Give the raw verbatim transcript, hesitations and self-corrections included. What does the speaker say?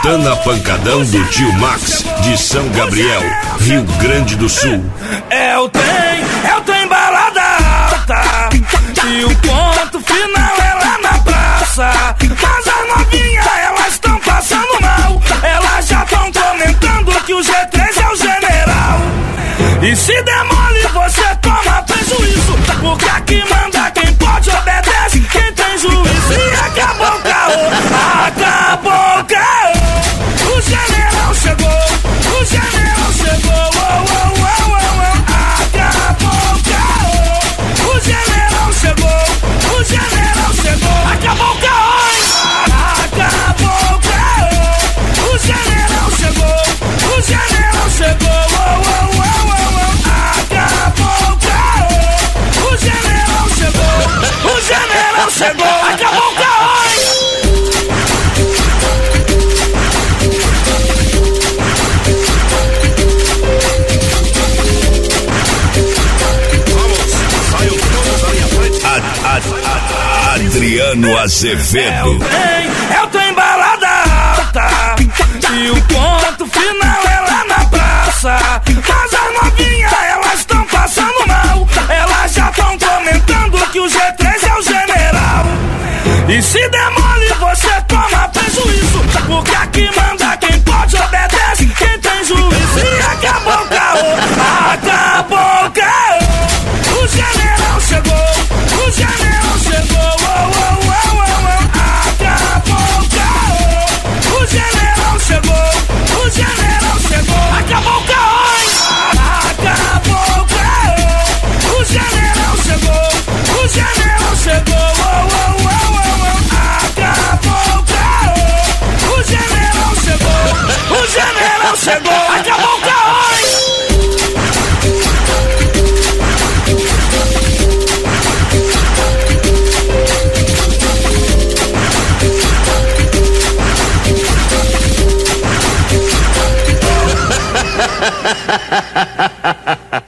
Santana Pancadão do Tio Max, de São Gabriel, Rio Grande do Sul. É o trem, é o trem balada alta, e o ponto final é lá na praça. Mas as novinhas, elas estão passando mal, elas já estão comentando que o G três é o general. E se demole você toma prejuízo, porque aqui manda quem pode, obedece quem tem juízo. E acabou o caô, acabou o caô. O general chegou, o general chegou, oh, oh, oh, oh, oh. Acabou o caô. O general chegou, o general chegou. Acabou o caô, acabou o caô. O general chegou, o general chegou, oh, oh, oh, oh, oh. Acabou o caô. O general chegou, o general chegou. Acabou o caô. Adriano Azevedo. É o trem, é o trem balada alta, e o ponto final é lá na praça. Mas as novinhas, elas estão passando mal, elas já estão comentando que o G três é o general. E se demole você toma prejuízo, porque aqui manda quem pode, obedece quem tem juízo. E acabou o caô, acabou o caô. O general chegou, o general chegou, oh, oh, oh, oh, oh. Acabou o caô. O general chegou, o general chegou. Acabou o caô, acabou o caô. O general chegou, o general chegou, oh, oh, oh, oh, oh. Acabou o caô. O general chegou, o general chegou. Acabou o caô. Ha ha ha ha ha ha.